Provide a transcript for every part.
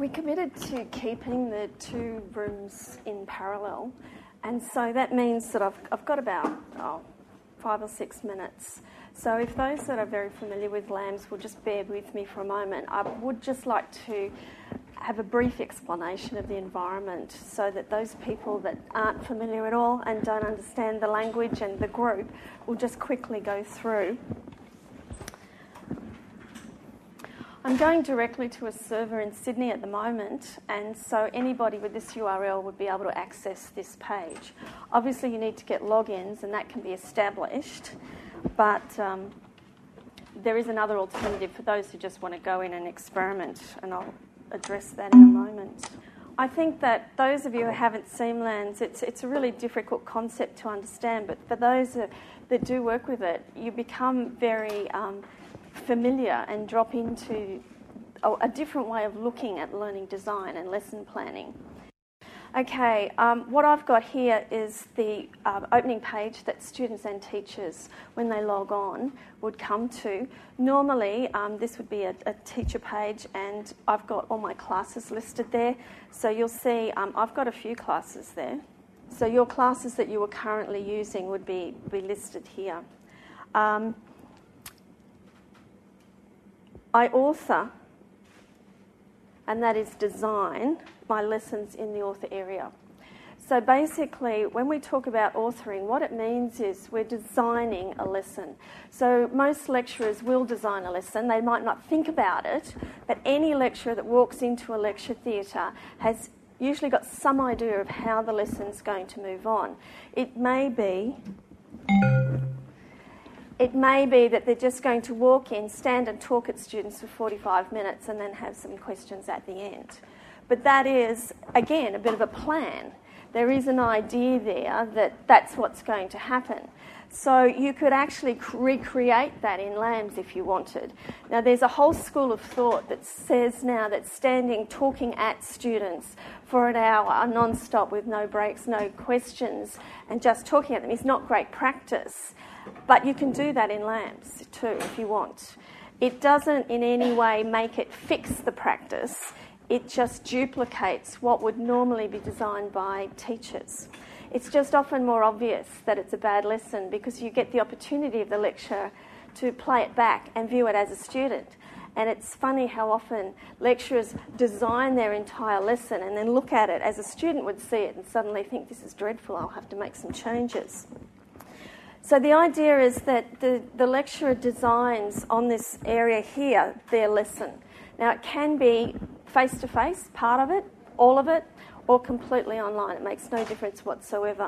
we committed to keeping the two rooms in parallel, and so that means that I've got about 5 or 6 minutes. So if those that are very familiar with LAMS will just bear with me for a moment, I would just like to have a brief explanation of the environment so that those people that aren't familiar at all and don't understand the language and the group will just quickly go through. I'm going directly to a server in Sydney at the moment, and so anybody with this URL would be able to access this page. Obviously you need to get logins, and that can be established, but there is another alternative for those who just want to go in and experiment, and I'll address that in a moment. I think that those of you who haven't seen LAMS, it's a really difficult concept to understand, but for those that do work with it, you become very familiar and drop into a different way of looking at learning design and lesson planning. Okay, what I've got here is the opening page that students and teachers, when they log on, would come to. Normally, this would be a teacher page, and I've got all my classes listed there. So you'll see I've got a few classes there. So your classes that you are currently using would be listed here. I author, and that is design, my lessons in the author area. So basically, when we talk about authoring, what it means is we're designing a lesson. So most lecturers will design a lesson. They might not think about it, but any lecturer that walks into a lecture theatre has usually got some idea of how the lesson's going to move on. It may be that they're just going to walk in, stand and talk at students for 45 minutes and then have some questions at the end. But that is, again, a bit of a plan. There is an idea there that that's what's going to happen. So you could actually recreate that in LAMS if you wanted. Now, there's a whole school of thought that says now that standing, talking at students for an hour non-stop with no breaks, no questions, and just talking at them is not great practice. But you can do that in LAMS too if you want. It doesn't in any way make it fix the practice. It just duplicates what would normally be designed by teachers. It's just often more obvious that it's a bad lesson because you get the opportunity of the lecturer to play it back and view it as a student. And it's funny how often lecturers design their entire lesson and then look at it as a student would see it and suddenly think, this is dreadful, I'll have to make some changes. So the idea is that the lecturer designs on this area here their lesson. Now it can be face-to-face, part of it, all of it, or completely online. It makes no difference whatsoever.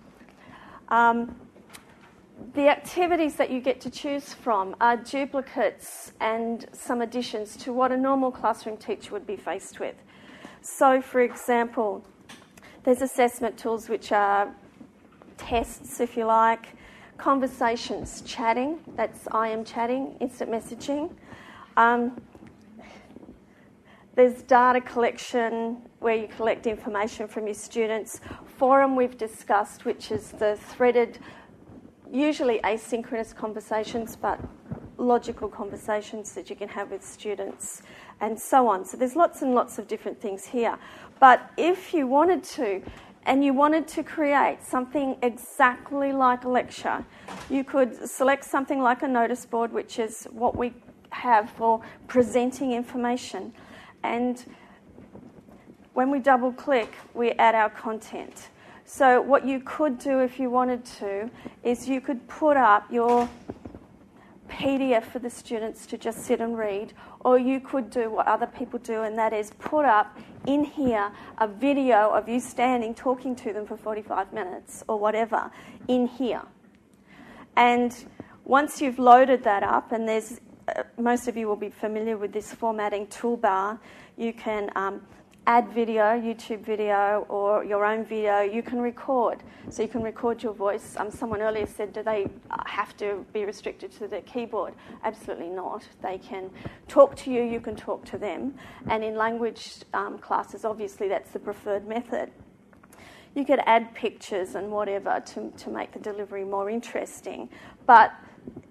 The activities that you get to choose from are duplicates and some additions to what a normal classroom teacher would be faced with. So, for example, there's assessment tools which are tests, if you like, conversations, chatting, that's I am chatting, instant messaging. There's data collection where you collect information from your students. Forum we've discussed, which is the threaded, usually asynchronous conversations, but logical conversations that you can have with students, and so on. So there's lots and lots of different things here. But if you wanted to, and you wanted to create something exactly like a lecture, you could select something like a notice board, which is what we have for presenting information. And when we double click, we add our content. So what you could do if you wanted to is you could put up your PDF for the students to just sit and read, or you could do what other people do, and that is put up in here a video of you standing talking to them for 45 minutes or whatever in here. And once you've loaded that up, and there's most of you will be familiar with this formatting toolbar, you can add video, YouTube video, or your own video. You can record. So you can record your voice. Someone earlier said, do they have to be restricted to their keyboard? Absolutely not. They can talk to you, you can talk to them. And in language classes, obviously that's the preferred method. You could add pictures and whatever to make the delivery more interesting. But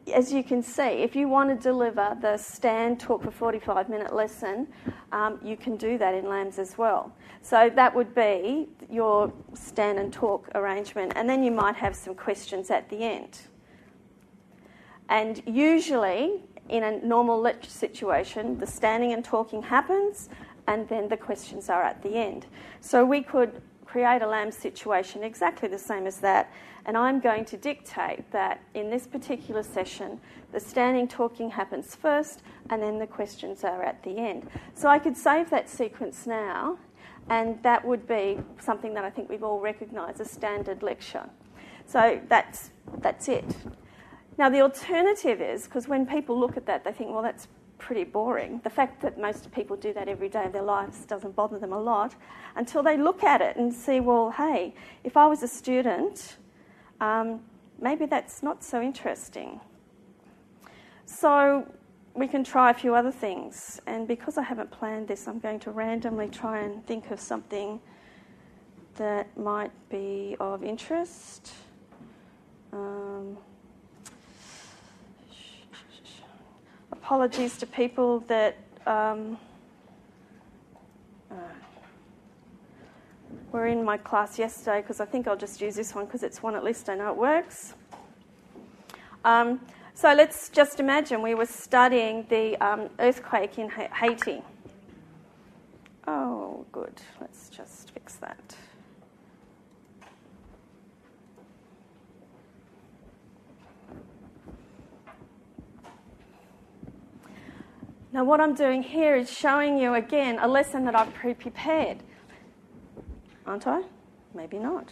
as you can see, if you want to deliver the stand talk for 45-minute lesson, you can do that in LAMS as well. So that would be your stand and talk arrangement, and then you might have some questions at the end. And usually, in a normal lecture situation, the standing and talking happens, and then the questions are at the end. So we could create a LAMS situation exactly the same as that, and I'm going to dictate that in this particular session, the standing talking happens first, and then the questions are at the end. So I could save that sequence now, and that would be something that I think we've all recognised, a standard lecture. So that's it. Now the alternative is, because when people look at that, they think, well, that's pretty boring. The fact that most people do that every day of their lives doesn't bother them a lot until they look at it and see, well, hey, if I was a student, maybe that's not so interesting. So we can try a few other things, and because I haven't planned this, I'm going to randomly try and think of something that might be of interest. Apologies to people that were in my class yesterday, because I think I'll just use this one because it's one at least I know it works. So let's just imagine we were studying the earthquake in Haiti. Oh, good. Let's just fix that. Now what I'm doing here is showing you again a lesson that I've pre-prepared. Aren't I? Maybe not.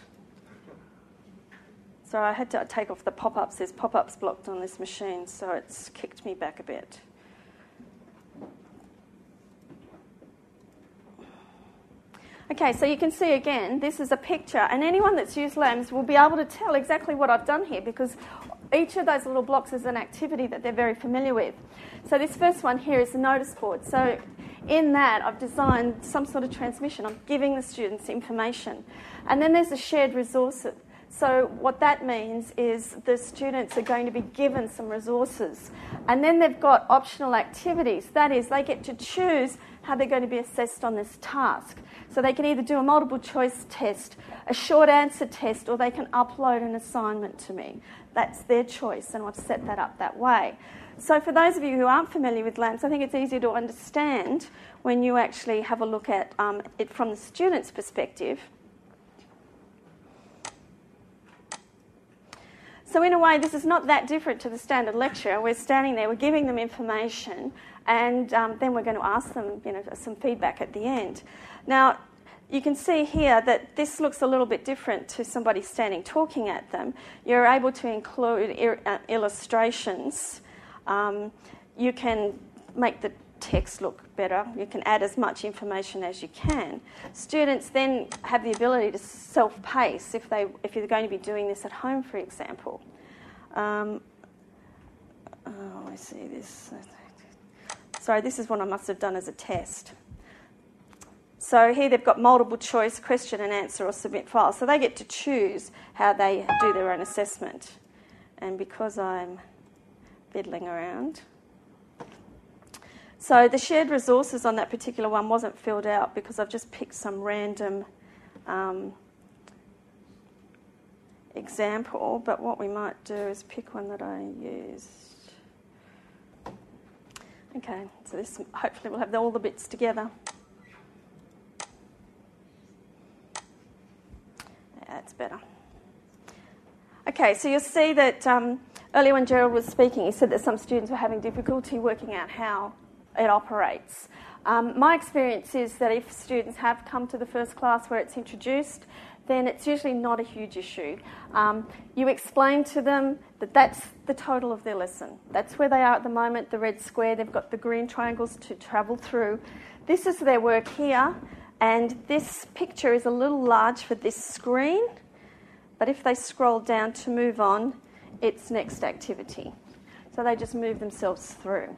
So I had to take off the pop-ups. There's pop-ups blocked on this machine, so it's kicked me back a bit. Okay, so you can see again, this is a picture, and anyone that's used LAMS will be able to tell exactly what I've done here, because each of those little blocks is an activity that they're very familiar with. So this first one here is the notice board. So in that, I've designed some sort of transmission. I'm giving the students information. And then there's the shared resources. So what that means is the students are going to be given some resources. And then they've got optional activities. That is, they get to choose how they're going to be assessed on this task. So they can either do a multiple choice test, a short answer test, or they can upload an assignment to me. That's their choice, and I've set that up that way. So for those of you who aren't familiar with LAMS, I think it's easier to understand when you actually have a look at it from the student's perspective. So in a way, this is not that different to the standard lecture. We're standing there, we're giving them information, and then we're going to ask them, some feedback at the end. Now, you can see here that this looks a little bit different to somebody standing talking at them. You're able to include illustrations. You can make the text look better. You can add as much information as you can. Students then have the ability to self-pace if you're going to be doing this at home, for example. I see this. Sorry, this is what I must have done as a test. So here they've got multiple choice, question and answer, or submit file. So they get to choose how they do their own assessment. And because I'm fiddling around. So the shared resources on that particular one wasn't filled out because I've just picked some random example. But what we might do is pick one that I used. Okay, so this hopefully we'll have all the bits together. That's better. Okay, so you'll see that earlier when Gerald was speaking, he said that some students were having difficulty working out how it operates. My experience is that if students have come to the first class where it's introduced, then it's usually not a huge issue. You explain to them that that's the total of their lesson. That's where they are at the moment, the red square. They've got the green triangles to travel through. This is their work here. And this picture is a little large for this screen, but if they scroll down to move on, it's next activity. So they just move themselves through.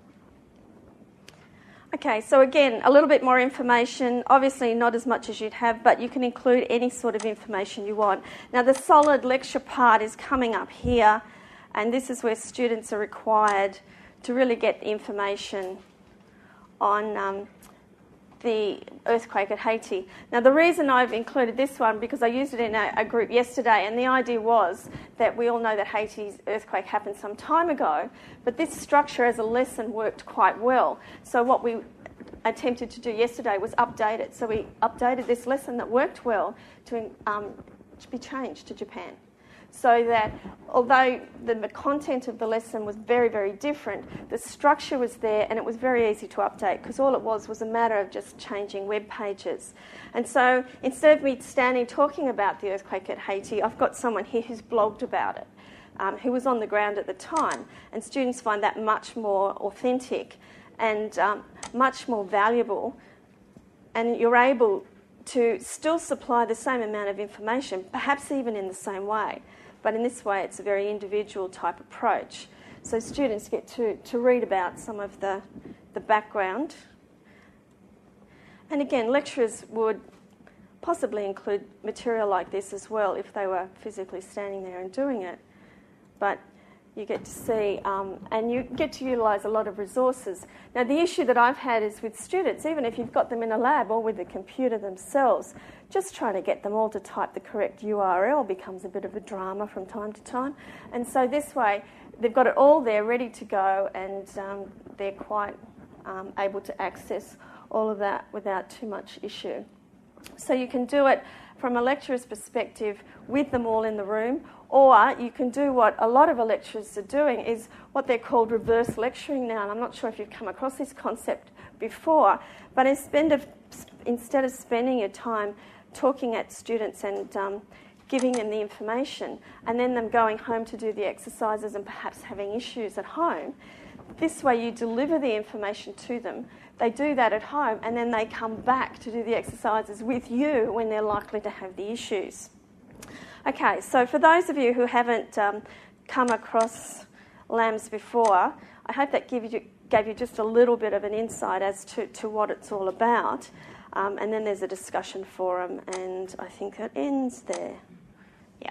Okay, so again, a little bit more information. Obviously not as much as you'd have, but you can include any sort of information you want. Now the solid lecture part is coming up here, And this is where students are required to really get information on the earthquake at Haiti. Now, the reason I've included this one, because I used it in a group yesterday, and the idea was that we all know that Haiti's earthquake happened some time ago, but this structure as a lesson worked quite well. So what we attempted to do yesterday was update it. So we updated this lesson that worked well to be changed to Japan. So that although the content of the lesson was very, very different, the structure was there and it was very easy to update because all it was a matter of just changing web pages. And so instead of me standing talking about the earthquake at Haiti, I've got someone here who's blogged about it, who was on the ground at the time. And students find that much more authentic and much more valuable. And you're able to still supply the same amount of information, perhaps even in the same way. But in this way, it's a very individual type approach. So students get to read about some of the background. And again, lecturers would possibly include material like this as well if they were physically standing there and doing it. But you get to see, and you get to utilise a lot of resources. Now, the issue that I've had is with students, even if you've got them in a lab or with the computer themselves, just trying to get them all to type the correct URL becomes a bit of a drama from time to time. And so this way, they've got it all there ready to go, and they're quite able to access all of that without too much issue. So you can do it from a lecturer's perspective with them all in the room, or you can do what a lot of lecturers are doing, is what they're called reverse lecturing now. And I'm not sure if you've come across this concept before, but instead of spending your time talking at students and giving them the information and then them going home to do the exercises and perhaps having issues at home, this way you deliver the information to them, they do that at home, and then they come back to do the exercises with you when they're likely to have the issues. Okay, so for those of you who haven't come across LAMS before, I hope that gave you just a little bit of an insight as to what it's all about. And then there's a discussion forum, and I think it ends there. Yeah.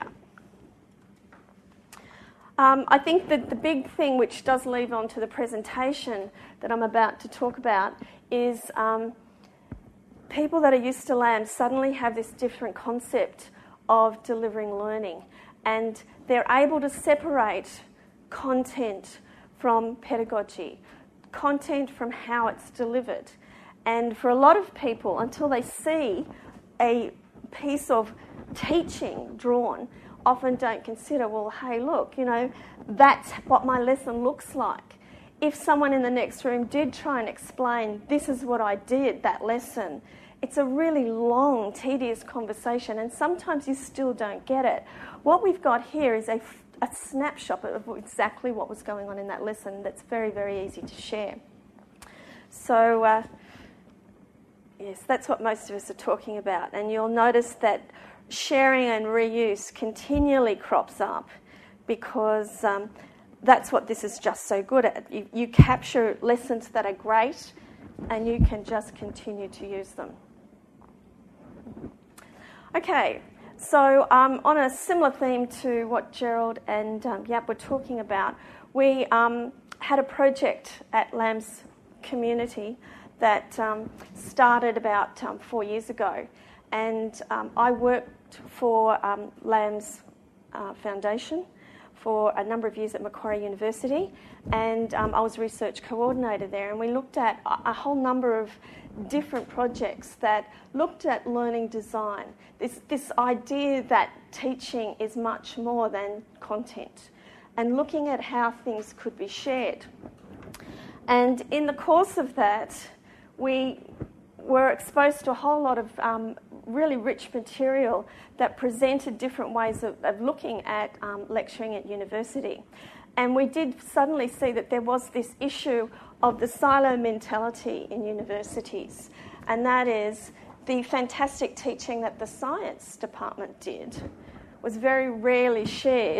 I think that the big thing which does lead on to the presentation that I'm about to talk about is people that are used to LAMS suddenly have this different concept of delivering learning, and they're able to separate content from pedagogy, content from how it's delivered. And for a lot of people, until they see a piece of teaching drawn, often don't consider, well, hey, look, that's what my lesson looks like. If someone in the next room did try and explain, this is what I did, that lesson, it's a really long, tedious conversation, and sometimes you still don't get it. What we've got here is a snapshot of exactly what was going on in that lesson that's very, very easy to share. So, yes, that's what most of us are talking about, and you'll notice that sharing and reuse continually crops up because that's what this is just so good at. You capture lessons that are great and you can just continue to use them. Okay, so on a similar theme to what Gerald and Yap were talking about, we had a project at LAMS community that started about 4 years ago, and I worked for LAMS Foundation for a number of years at Macquarie University, and I was research coordinator there, and we looked at a whole number of different projects that looked at learning design, this idea that teaching is much more than content, and looking at how things could be shared. And in the course of that, we were exposed to a whole lot of really rich material that presented different ways of looking at lecturing at university. And we did suddenly see that there was this issue of the silo mentality in universities, and that is the fantastic teaching that the science department did was very rarely shared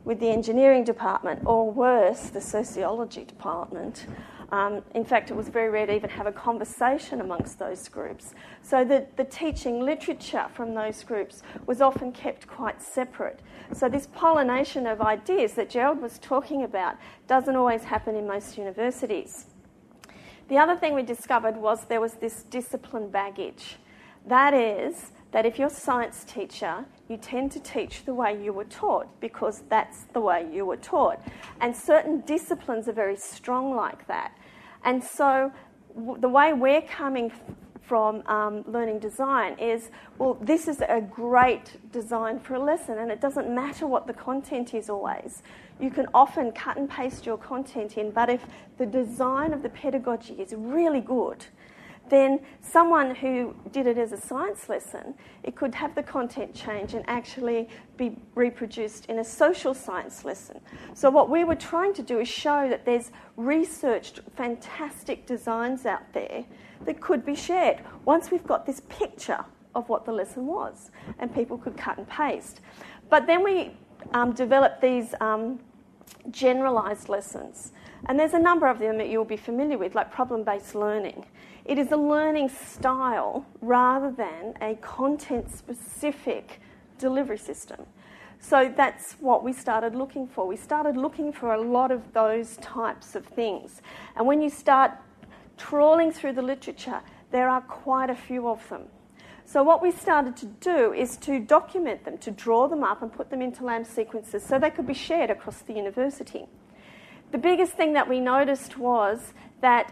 with the engineering department, or worse, the sociology department. In fact, it was very rare to even have a conversation amongst those groups. So the teaching literature from those groups was often kept quite separate. So this pollination of ideas that Gerald was talking about doesn't always happen in most universities. The other thing we discovered was there was this discipline baggage. That is, that if you're a science teacher, you tend to teach the way you were taught because that's the way you were taught. And certain disciplines are very strong like that. And so the way we're coming from learning design is, well, this is a great design for a lesson, and it doesn't matter what the content is always. You can often cut and paste your content in, but if the design of the pedagogy is really good, then someone who did it as a science lesson, it could have the content change and actually be reproduced in a social science lesson. So what we were trying to do is show that there's researched fantastic designs out there that could be shared once we've got this picture of what the lesson was and people could cut and paste. But then we developed these generalised lessons. And there's a number of them that you'll be familiar with, like problem-based learning. It is a learning style rather than a content-specific delivery system. So that's what we started looking for. We started looking for a lot of those types of things. And when you start trawling through the literature, there are quite a few of them. So what we started to do is to document them, to draw them up and put them into LAMP sequences so they could be shared across the university. The biggest thing that we noticed was that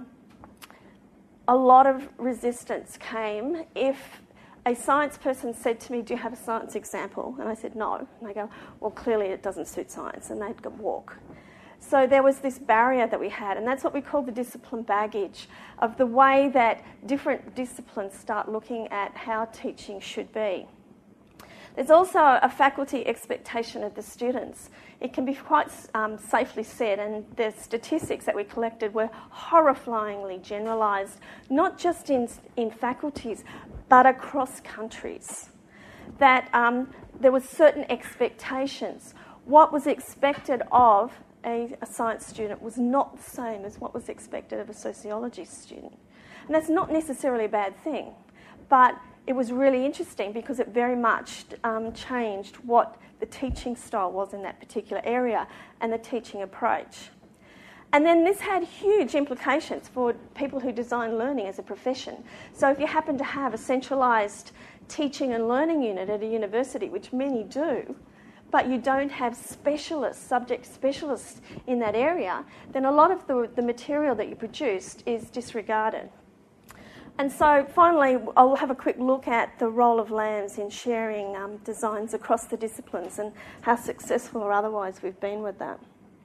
a lot of resistance came if a science person said to me, "Do you have a science example?" And I said, "No." And they go, "Well, clearly it doesn't suit science." And they'd go walk. So there was this barrier that we had, and that's what we call the discipline baggage, of the way that different disciplines start looking at how teaching should be. There's also a faculty expectation of the students. It can be quite safely said, and the statistics that we collected were horrifyingly generalised, not just in faculties, but across countries. That there were certain expectations. What was expected of a science student was not the same as what was expected of a sociology student. And that's not necessarily a bad thing, but it was really interesting because it very much changed what the teaching style was in that particular area and the teaching approach. And then this had huge implications for people who design learning as a profession. So if you happen to have a centralised teaching and learning unit at a university, which many do, but you don't have specialists, subject specialists in that area, then a lot of the material that you produced is disregarded. And so finally, I'll have a quick look at the role of LAMS in sharing designs across the disciplines and how successful or otherwise we've been with that.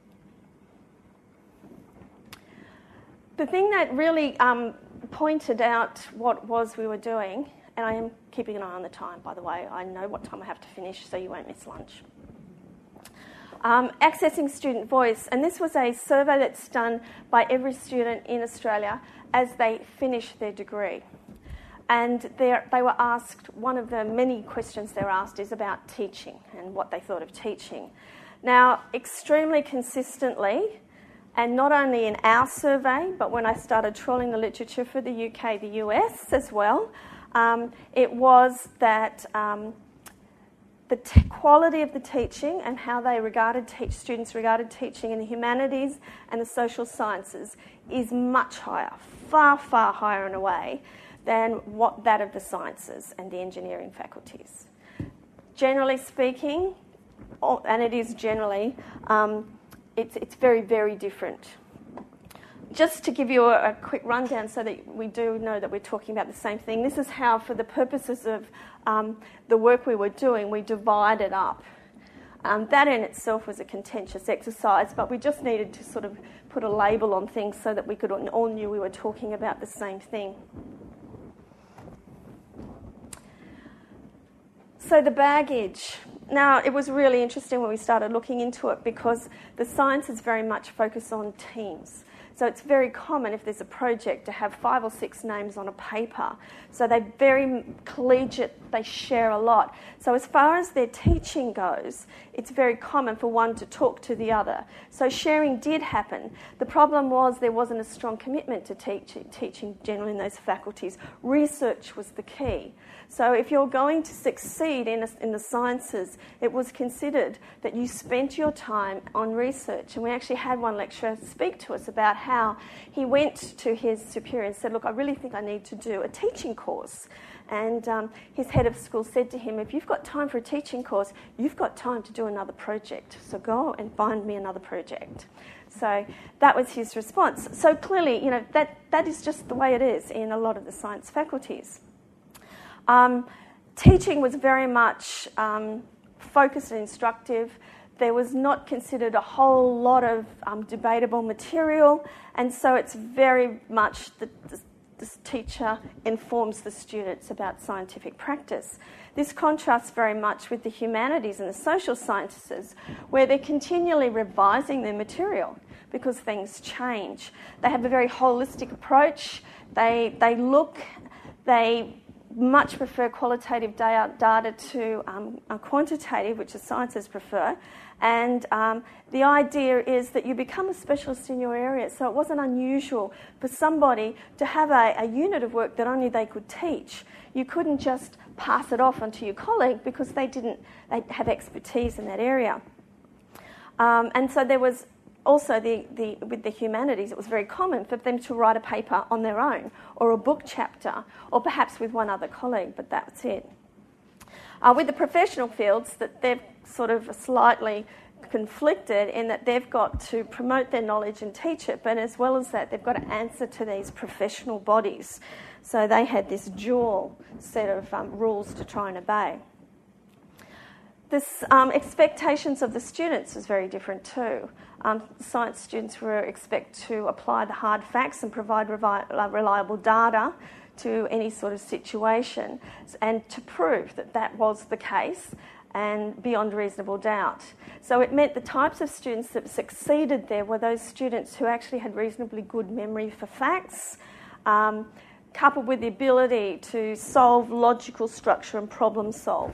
The thing that really pointed out what was we were doing, and I am keeping an eye on the time, by the way. I know what time I have to finish, so you won't miss lunch. Accessing student voice, and this was a survey that's done by every student in Australia as they finish their degree. And they were asked, one of the many questions they were asked is about teaching and what they thought of teaching. Now, extremely consistently, and not only in our survey, but when I started trawling the literature for the UK, the US as well, it was that the quality of the teaching and how they students regarded teaching in the humanities and the social sciences is much higher, far, far higher in a way than that of the sciences and the engineering faculties. Generally speaking, and it is generally, it's very, very different. Just to give you a quick rundown so that we do know that we're talking about the same thing, this is how, for the purposes of the work we were doing, we divided up. That in itself was a contentious exercise, but we just needed to sort of put a label on things so that we could all knew we were talking about the same thing. So the baggage. Now, it was really interesting when we started looking into it because the sciences very much focus on teams. So it's very common if there's a project to have 5 or 6 names on a paper. So they're very collegiate, they share a lot. So as far as their teaching goes, it's very common for one to talk to the other. So sharing did happen. The problem was there wasn't a strong commitment to teaching generally in those faculties. Research was the key. So if you're going to succeed in the sciences, it was considered that you spent your time on research. And we actually had one lecturer speak to us about how he went to his superior and said, look, I really think I need to do a teaching course. And his head of school said to him, if you've got time for a teaching course, you've got time to do another project. So go and find me another project. So that was his response. So clearly, that is just the way it is in a lot of the science faculties. Teaching was very much focused and instructive. There was not considered a whole lot of debatable material, and so it's very much the teacher informs the students about scientific practice. This contrasts very much with the humanities and the social sciences, where they're continually revising their material because things change. They have a very holistic approach. They much prefer qualitative data to quantitative, which the sciences prefer. And the idea is that you become a specialist in your area. So it wasn't unusual for somebody to have a unit of work that only they could teach. You couldn't just pass it off onto your colleague because they have expertise in that area. And so there was also, with the humanities, it was very common for them to write a paper on their own, or a book chapter, or perhaps with one other colleague, but that's it. With the professional fields, that they're sort of slightly conflicted in that they've got to promote their knowledge and teach it, but as well as that, they've got to answer to these professional bodies. So they had this dual set of rules to try and obey. This expectations of the students is very different too. Science students were expected to apply the hard facts and provide reliable data to any sort of situation, and to prove that that was the case and beyond reasonable doubt. So it meant the types of students that succeeded there were those students who actually had reasonably good memory for facts, coupled with the ability to solve logical structure and problem solve.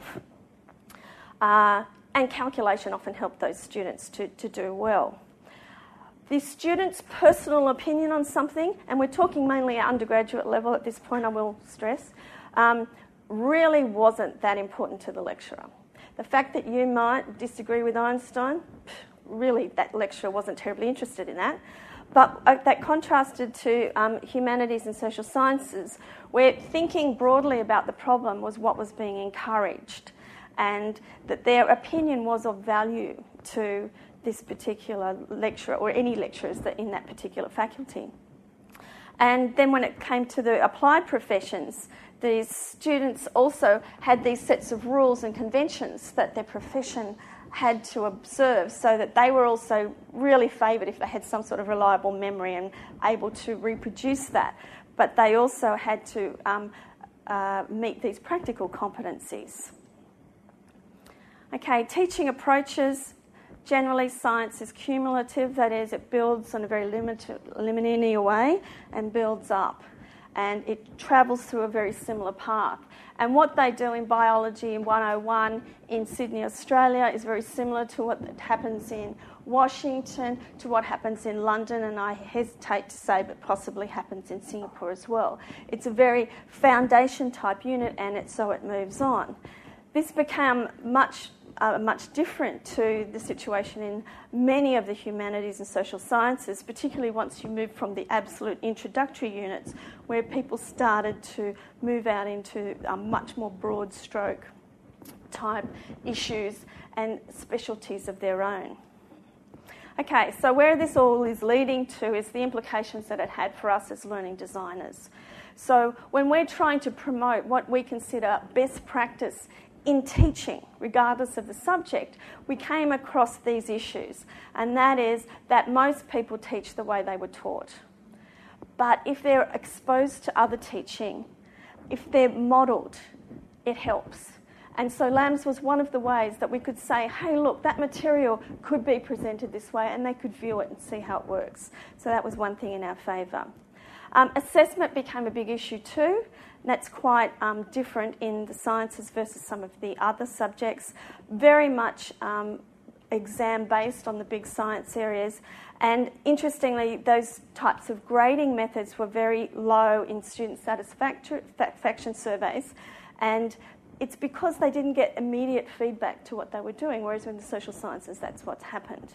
And calculation often helped those students to do well. The student's personal opinion on something, and we're talking mainly at undergraduate level at this point, I will stress, really wasn't that important to the lecturer. The fact that you might disagree with Einstein, really that lecturer wasn't terribly interested in that. But that contrasted to humanities and social sciences, where thinking broadly about the problem was what was being encouraged, and that their opinion was of value to this particular lecturer or any lecturers that in that particular faculty. And then when it came to the applied professions, these students also had these sets of rules and conventions that their profession had to observe, so that they were also really favoured if they had some sort of reliable memory and able to reproduce that. But they also had to meet these practical competencies. Okay, teaching approaches. Generally, science is cumulative, that is, it builds in a very linear way and builds up. And it travels through a very similar path. And what they do in Biology in 101 in Sydney, Australia, is very similar to what happens in Washington, to what happens in London, and I hesitate to say, but possibly happens in Singapore as well. It's a very foundation type unit, and so it moves on. This became much different to the situation in many of the humanities and social sciences, particularly once you move from the absolute introductory units, where people started to move out into much more broad stroke type issues and specialties of their own. Okay, so where this all is leading to is the implications that it had for us as learning designers. So when we're trying to promote what we consider best practice in teaching, regardless of the subject, we came across these issues, and that is that most people teach the way they were taught. But if they're exposed to other teaching, if they're modelled, it helps. And so LAMS was one of the ways that we could say, hey, look, that material could be presented this way, and they could view it and see how it works. So that was one thing in our favour. Assessment became a big issue too. That's quite different in the sciences versus some of the other subjects. Very much exam-based on the big science areas. And interestingly, those types of grading methods were very low in student satisfaction surveys. And it's because they didn't get immediate feedback to what they were doing, whereas in the social sciences, that's what's happened.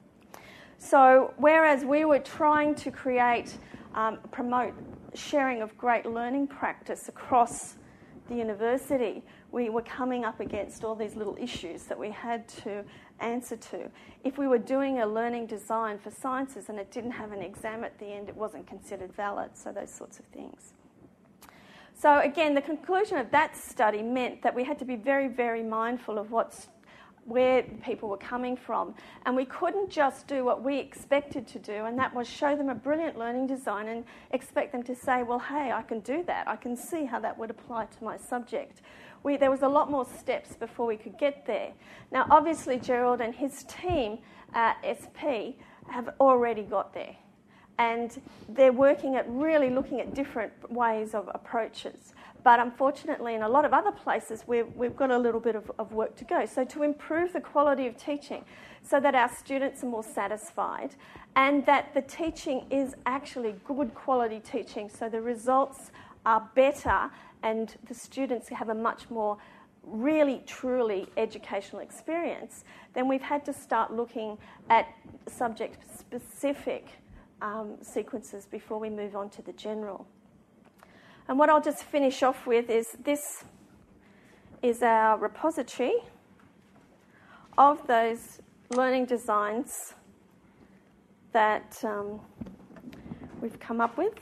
So whereas we were trying to promote sharing of great learning practice across the university, we were coming up against all these little issues that we had to answer to. If we were doing a learning design for sciences and it didn't have an exam at the end, it wasn't considered valid, so those sorts of things. So again, the conclusion of that study meant that we had to be very, very mindful of where people were coming from. And we couldn't just do what we expected to do, and that was show them a brilliant learning design and expect them to say, well, hey, I can do that. I can see how that would apply to my subject. There was a lot more steps before we could get there. Now, obviously, Gerald and his team at SP have already got there. And they're working at really looking at different ways of approaches. But unfortunately, in a lot of other places, we've got a little bit of work to go. So to improve the quality of teaching so that our students are more satisfied and that the teaching is actually good quality teaching, so the results are better and the students have a much more really, truly educational experience, then we've had to start looking at subject-specific sequences before we move on to the general. And what I'll just finish off with is this is our repository of those learning designs that we've come up with.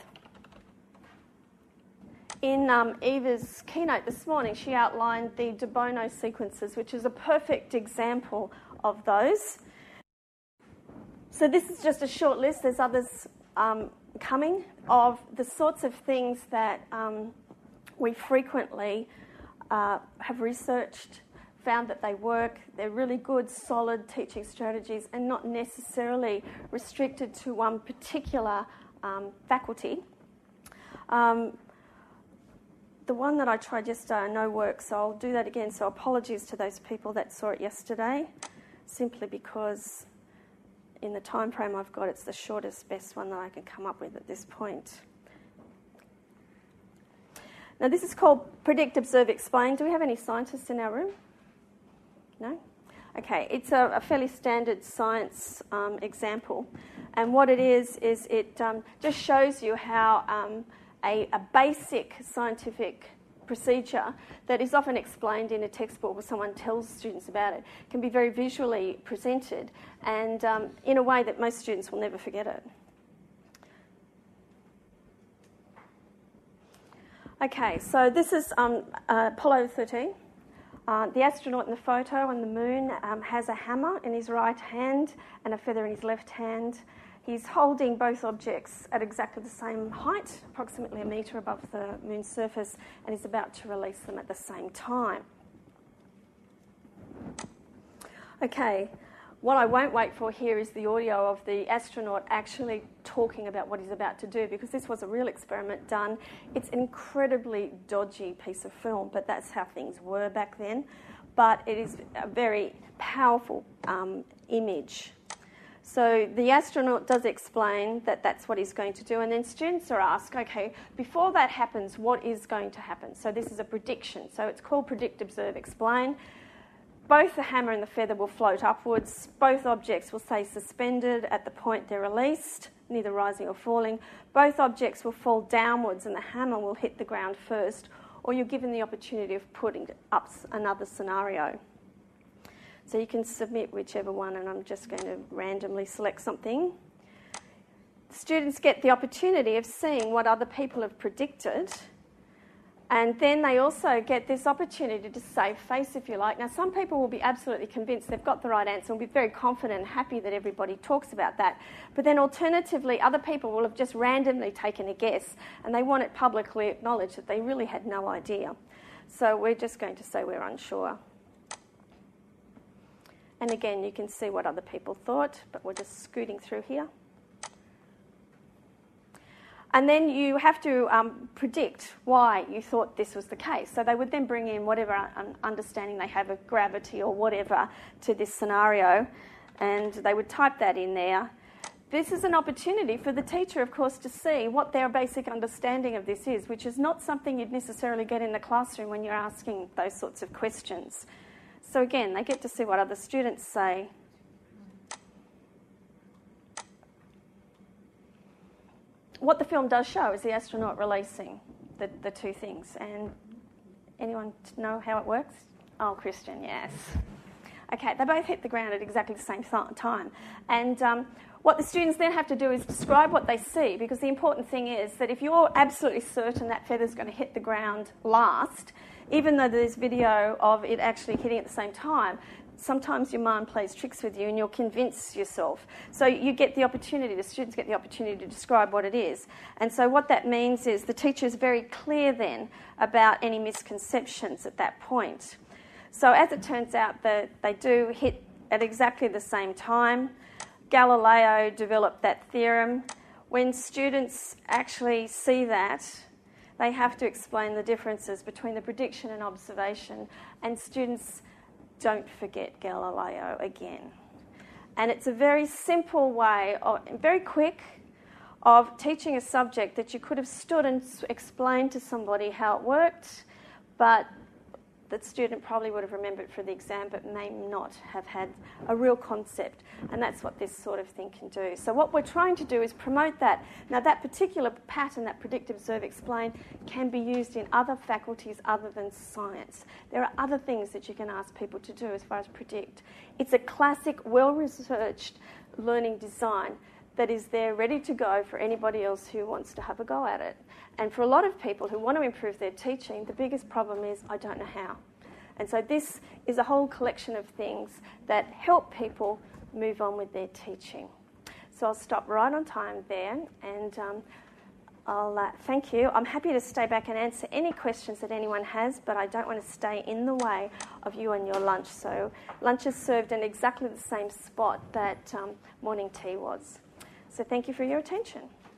In Eva's keynote this morning, she outlined the de Bono sequences, which is a perfect example of those. So this is just a short list. There's others coming of the sorts of things that we frequently have researched, found that they work. They're really good, solid teaching strategies and not necessarily restricted to one particular faculty. The one that I tried yesterday I know works, so I'll do that again. So apologies to those people that saw it yesterday, simply because in the time frame I've got, it's the shortest, best one that I can come up with at this point. Now, this is called Predict, Observe, Explain. Do we have any scientists in our room? No? Okay, it's a fairly standard science example. And what it is it just shows you how a basic scientific procedure that is often explained in a textbook where someone tells students about it can be very visually presented and in a way that most students will never forget it. Okay, so this is Apollo 13. The astronaut in the photo on the moon has a hammer in his right hand and a feather in his left hand. He's holding both objects at exactly the same height, approximately a metre above the moon's surface, and he's about to release them at the same time. Okay, what I won't wait for here is the audio of the astronaut actually talking about what he's about to do, because this was a real experiment done. It's an incredibly dodgy piece of film, but that's how things were back then. But it is a very powerful image. So the astronaut does explain that that's what he's going to do, and then students are asked, okay, before that happens, what is going to happen? So this is a prediction. So it's called Predict, Observe, Explain. Both the hammer and the feather will float upwards. Both objects will stay suspended at the point they're released, neither rising or falling. Both objects will fall downwards and the hammer will hit the ground first, or you're given the opportunity of putting up another scenario. So you can submit whichever one, and I'm just going to randomly select something. Students get the opportunity of seeing what other people have predicted, and then they also get this opportunity to save face, if you like. Now, some people will be absolutely convinced they've got the right answer and will be very confident and happy that everybody talks about that. But then alternatively, other people will have just randomly taken a guess, and they want it publicly acknowledged that they really had no idea. So we're just going to say we're unsure. And again, you can see what other people thought, but we're just scooting through here. And then you have to predict why you thought this was the case. So they would then bring in whatever understanding they have of gravity or whatever to this scenario, and they would type that in there. This is an opportunity for the teacher, of course, to see what their basic understanding of this is, which is not something you'd necessarily get in the classroom when you're asking those sorts of questions. So again, they get to see what other students say. What the film does show is the astronaut releasing the two things. And anyone know how it works? Oh, Christian, yes. Okay, they both hit the ground at exactly the same time. And what the students then have to do is describe what they see, because the important thing is that if you're absolutely certain that feather's going to hit the ground last, even though there's video of it actually hitting at the same time, sometimes your mind plays tricks with you and you'll convince yourself. So you get the opportunity, the students get the opportunity to describe what it is. And so what that means is the teacher is very clear then about any misconceptions at that point. So as it turns out, they do hit at exactly the same time. Galileo developed that theorem. When students actually see that, they have to explain the differences between the prediction and observation, and students don't forget Galileo again. And it's a very simple way, very quick, of teaching a subject that you could have stood and explained to somebody how it worked, but the student probably would have remembered for the exam but may not have had a real concept. And that's what this sort of thing can do. So what we're trying to do is promote that. Now that particular pattern, that predict, observe, explain, can be used in other faculties other than science. There are other things that you can ask people to do as far as predict. It's a classic, well-researched learning design that is there ready to go for anybody else who wants to have a go at it. And for a lot of people who want to improve their teaching, the biggest problem is, I don't know how. And so this is a whole collection of things that help people move on with their teaching. So I'll stop right on time there, and I'll thank you. I'm happy to stay back and answer any questions that anyone has, but I don't want to stay in the way of you and your lunch. So lunch is served in exactly the same spot that morning tea was. So thank you for your attention.